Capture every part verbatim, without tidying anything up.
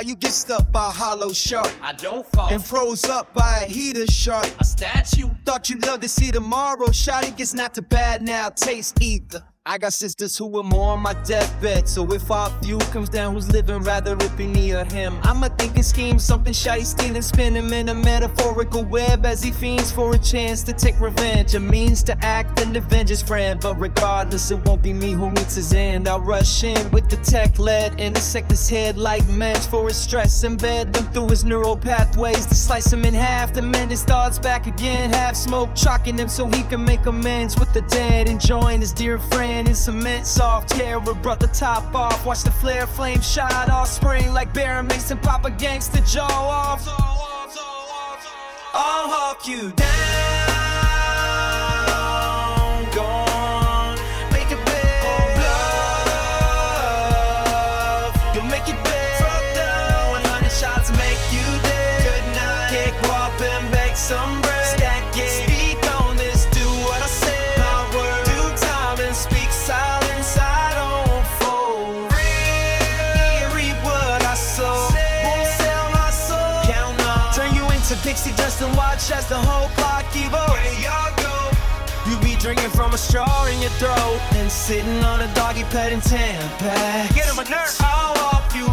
you get stuck by a hollow shark. I don't fall. And froze up by a heater shark. A statue. Thought you'd love to see tomorrow. Shawty gets not too bad now, taste either. I got sisters who were more on my deathbed. So if our feud comes down, who's living, rather it be me or him. I'm a thinking scheme, something shawty stealing, spin him in a metaphorical web as he fiends for a chance to take revenge. A means to act and avenge his friend. But regardless, it won't be me who meets his end. I'll rush in with the tech lead, intersect his head like mensch for his stress. Embed them through his neural pathways to slice him in half, to mend his thoughts back again. Half smoke, chalking him so he can make amends with the dead. Enjoying his dear friend in cement, soft terror, brought the top off. Watch the flare flame shot off spring like Baron Mason, pop a gangster jaw off. I'll hawk you down, gone, make it big. Love, you'll make it big. Fuck down, one hundred shots make you dead. Good night, kick, walk, and bake some bread. Stack it, speak on this, do what I say. Power, do time and speak silence, I don't fold. Reap what I sow, won't sell my soul. Count on, turn you into pixie dust and watch as the whole clock evolves. Where y'all go? You be drinking from a straw in your throat and sitting on a doggy pet in Tampa. Get him a nurse, I'll walk you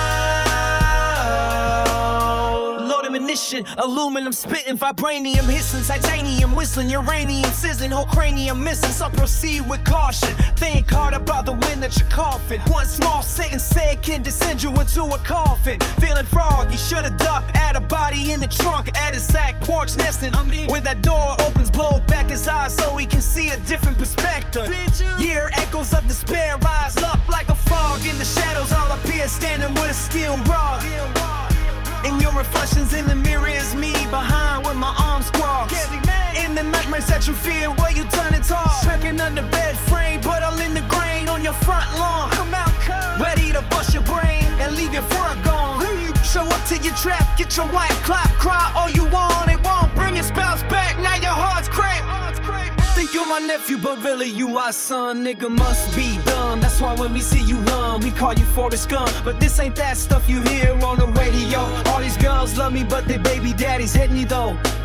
out. Load ammunition, aluminum spitting, vibranium hissing, titanium whistling, uranium sizzling, whole cranium missing. So proceed with caution. Think hard about the wind that you're coughing. One small sentence said can descend you into a coffin. Feeling froggy, should've ducked. Add a body in the trunk, add a sack, porch nesting. When that door opens, blow back his eyes so he can see a different perspective. Year echoes of despair rise up like a fog in the shadows. All appear standing with a steel rod. And your reflections in the mirror is me behind with my arms crossed. In the nightmares that you fear, where you turn and talk. Tracking under bed frame, but all in the grain on your front lawn. Come out, come. Ready to bust your brain and leave your front gone. Show up to your trap, get your wife clap, cry all you want. It won't bring your spouse back, now your heart's cracked. Think you're my nephew, but really you our son. Nigga must be dumb. That's why when we see you run, we call you Forrest Gump. But this ain't that stuff you hear on the radio. All these girls love me, but their baby daddies hit me though.